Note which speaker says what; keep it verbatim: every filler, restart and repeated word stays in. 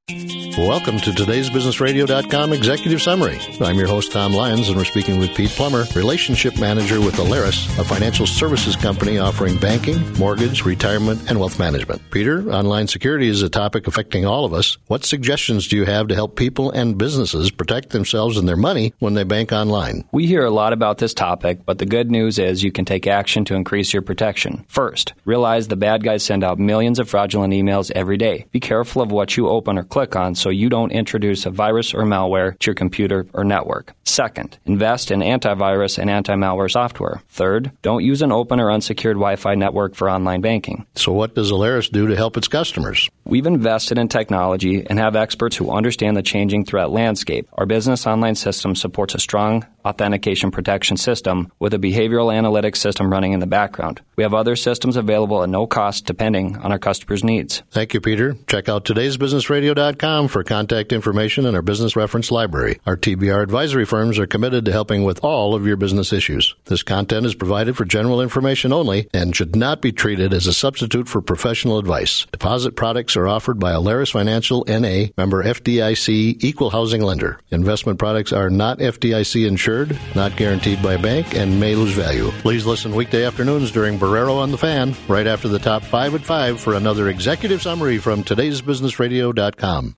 Speaker 1: Welcome to today's Business Radio dot com Executive Summary. I'm your host, Tom Lyons, and we're speaking with Pete Plummer, Relationship Manager with Alaris, a financial services company offering banking, mortgage, retirement, and wealth management. Peter, online security is a topic affecting all of us. What suggestions do you have to help people and businesses protect themselves and their money when they bank online?
Speaker 2: We hear a lot about this topic, but the good news is you can take action to increase your protection. First, realize the bad guys send out millions of fraudulent emails every day. Be careful of what you open or click on so you don't introduce a virus or malware to your computer or network. Second, invest in antivirus and anti-malware software. Third, don't use an open or unsecured Wi-Fi network for online banking.
Speaker 1: So what does Alaris do to help its customers?
Speaker 2: We've invested in technology and have experts who understand the changing threat landscape. Our business online system supports a strong authentication protection system with a behavioral analytics system running in the background. We have other systems available at no cost depending on our customers' needs.
Speaker 1: Thank you, Peter. Check out today's Business Radio dot com for contact information and our business reference library. Our T B R advisory firms are committed to helping with all of your business issues. This content is provided for general information only and should not be treated as a substitute for professional advice. Deposit products are offered by Alaris Financial N A, member F D I C, equal housing lender. Investment products are not F D I C insured, not guaranteed by a bank, and may lose value. Please listen weekday afternoons during Barrero on the Fan, right after the top five at five for another executive summary from today's Business Radio dot com.